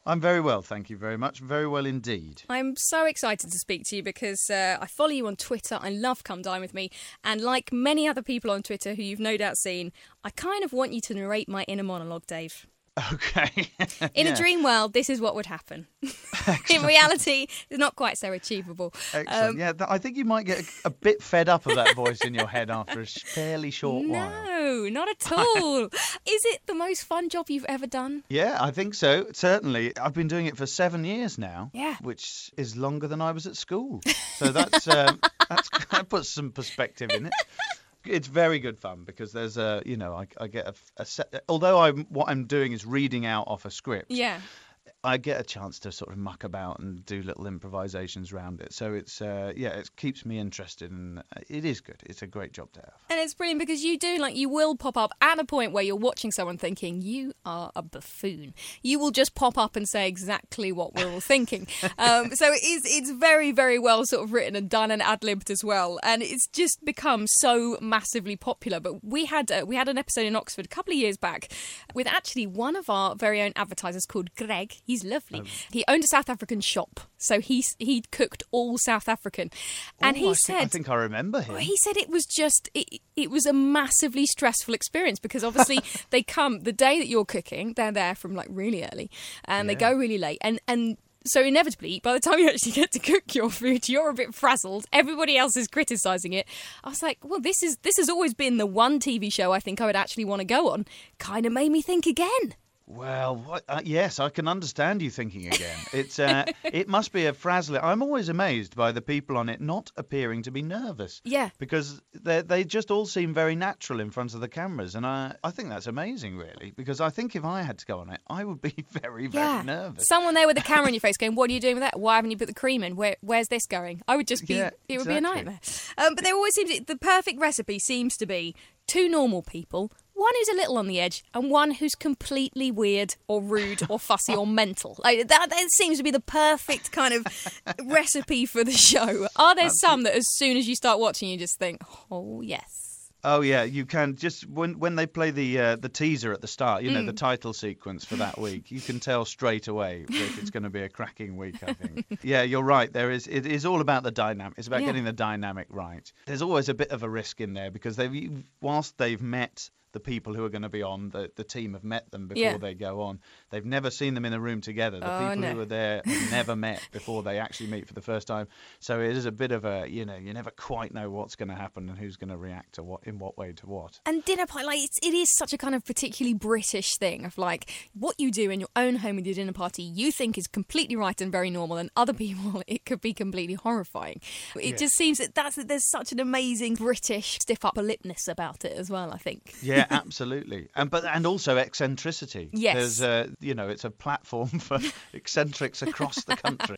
I'm very well, thank you very much. Very well indeed. I'm so excited to speak to you because I follow you on Twitter. I love Come Dine With Me. And like many other people on Twitter who you've no doubt seen, I kind of want you to narrate my inner monologue, Dave. Okay. In a dream world, this is what would happen. In reality, it's not quite so achievable. Excellent. I think you might get a bit fed up of that voice in your head after a fairly short while. No, not at all. Is it the most fun job you've ever done? Yeah, I think so. Certainly. I've been doing it for 7 years now. Yeah. Which is longer than I was at school. So that puts some perspective in it. It's very good fun because there's I get a set. Although what I'm doing is reading out off a script. Yeah. I get a chance to sort of muck about and do little improvisations around it. So it's it keeps me interested, and it is good. It's a great job to have. And it's brilliant because you will pop up at a point where you're watching someone thinking, you are a buffoon. You will just pop up and say exactly what we're all thinking. So it's very, very well sort of written and done and ad-libbed as well. And it's just become so massively popular. But we had an episode in Oxford a couple of years back with actually one of our very own advertisers called Greg. He's lovely. He owned a South African shop, so he cooked all South African, and I think I remember him. He said it was just it was a massively stressful experience because obviously they come the day that you're cooking, they're there from like really early, and they go really late, and so inevitably, by the time you actually get to cook your food, you're a bit frazzled. Everybody else is criticising it. I was like, well, this has always been the one TV show I think I would actually want to go on. Kind of made me think again. Well, yes, I can understand you thinking again. It must be a frazzling. I'm always amazed by the people on it not appearing to be nervous. Yeah. Because they just all seem very natural in front of the cameras. And I think that's amazing, really. Because I think if I had to go on it, I would be very, very nervous. Someone there with a camera in your face going, what are you doing with that? Why haven't you put the cream in? Where's this going? I would just be, it would be a nightmare. But there always seems, the perfect recipe seems to be two normal people, one who's a little on the edge and one who's completely weird or rude or fussy or mental. Like that seems to be the perfect kind of recipe for the show. Are there some that as soon as you start watching you just think, oh yes? Oh yeah, you can just when they play the teaser at the start, the title sequence for that week, you can tell straight away if it's going to be a cracking week. I think. Yeah, you're right. It is all about the dynamic. It's about getting the dynamic right. There's always a bit of a risk in there because whilst they've met the people who are going to be on, the team have met them before they go on. They've never seen them in a room together. The people who are there have never met before they actually meet for the first time. So it is a bit of a, you never quite know what's going to happen and who's going to react to what, in what way to what. And dinner party, like it is such a kind of particularly British thing of like what you do in your own home with your dinner party you think is completely right and very normal, and other people it could be completely horrifying. It just seems that there's such an amazing British stiff upper lipness about it as well, I think. Yeah, absolutely. And also eccentricity. Yes. There's it's a platform for eccentrics across the country.